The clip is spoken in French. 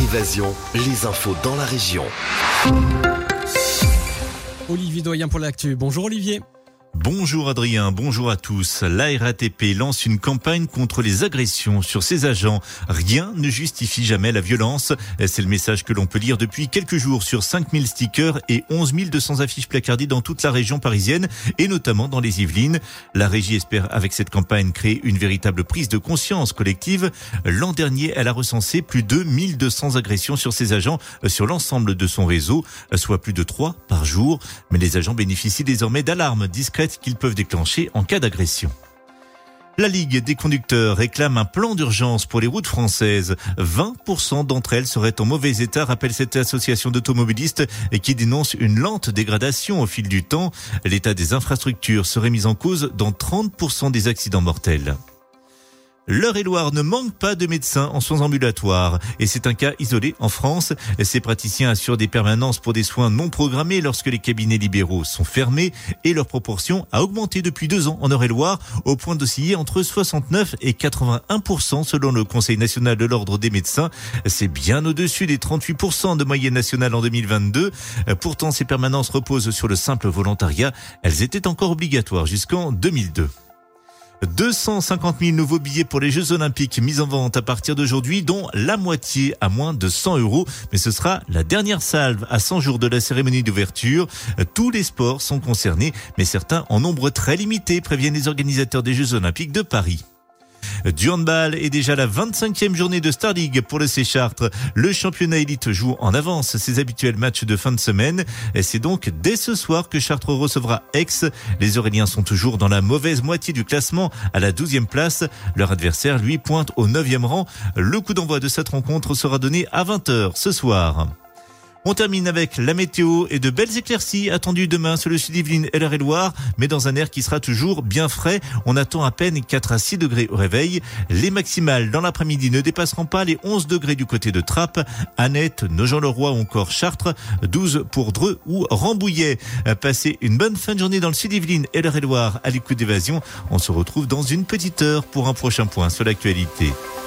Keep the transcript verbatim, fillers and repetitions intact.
Évasion, les infos dans la région. Olivier Doyen pour l'actu. Bonjour Olivier. Bonjour Adrien, bonjour à tous. La R A T P lance une campagne contre les agressions sur ses agents. Rien ne justifie jamais la violence. C'est le message que l'on peut lire depuis quelques jours sur cinq mille stickers et onze mille deux cents affiches placardées dans toute la région parisienne et notamment dans les Yvelines. La régie espère avec cette campagne créer une véritable prise de conscience collective. L'an dernier, elle a recensé plus de mille deux cents agressions sur ses agents sur l'ensemble de son réseau, soit plus de trois par jour. Mais les agents bénéficient désormais d'alarmes discrètes qu'ils peuvent déclencher en cas d'agression. La Ligue des conducteurs réclame un plan d'urgence pour les routes françaises. vingt pour cent d'entre elles seraient en mauvais état, rappelle cette association d'automobilistes et qui dénonce une lente dégradation au fil du temps. L'état des infrastructures serait mis en cause dans trente pour cent des accidents mortels. L'Eure-et-Loir ne manque pas de médecins en soins ambulatoires et c'est un cas isolé en France. Ces praticiens assurent des permanences pour des soins non programmés lorsque les cabinets libéraux sont fermés et leur proportion a augmenté depuis deux ans en Eure-et-Loir au point d'osciller entre soixante-neuf et quatre-vingt-un pour cent selon le Conseil national de l'ordre des médecins. C'est bien au-dessus des trente-huit pour cent de moyenne nationale en deux mille vingt-deux. Pourtant, ces permanences reposent sur le simple volontariat. Elles étaient encore obligatoires jusqu'en deux mille deux. deux cent cinquante mille nouveaux billets pour les Jeux Olympiques mis en vente à partir d'aujourd'hui, dont la moitié à moins de cent euros. Mais ce sera la dernière salve à cent jours de la cérémonie d'ouverture. Tous les sports sont concernés, mais certains en nombre très limité, préviennent les organisateurs des Jeux Olympiques de Paris. Du handball est déjà la vingt-cinquième journée de Star League pour le C Chartres. Le championnat élite joue en avance ses habituels matchs de fin de semaine. Et c'est donc dès ce soir que Chartres recevra Aix. Les Auréliens sont toujours dans la mauvaise moitié du classement, à la douzième place. Leur adversaire, lui, pointe au neuvième rang. Le coup d'envoi de cette rencontre sera donné à vingt heures ce soir. On termine avec la météo et de belles éclaircies attendues demain sur le Sud-Yvelines et l'Eure-et-Loir, mais dans un air qui sera toujours bien frais. On attend à peine quatre à six degrés au réveil. Les maximales dans l'après-midi ne dépasseront pas les onze degrés du côté de Trappes, Annette, Nogent-le-Roi ou encore Chartres, douze pour Dreux ou Rambouillet. Passez une bonne fin de journée dans le Sud-Yvelines et l'Eure-et-Loir à l'écoute d'Évasion. On se retrouve dans une petite heure pour un prochain point sur l'actualité.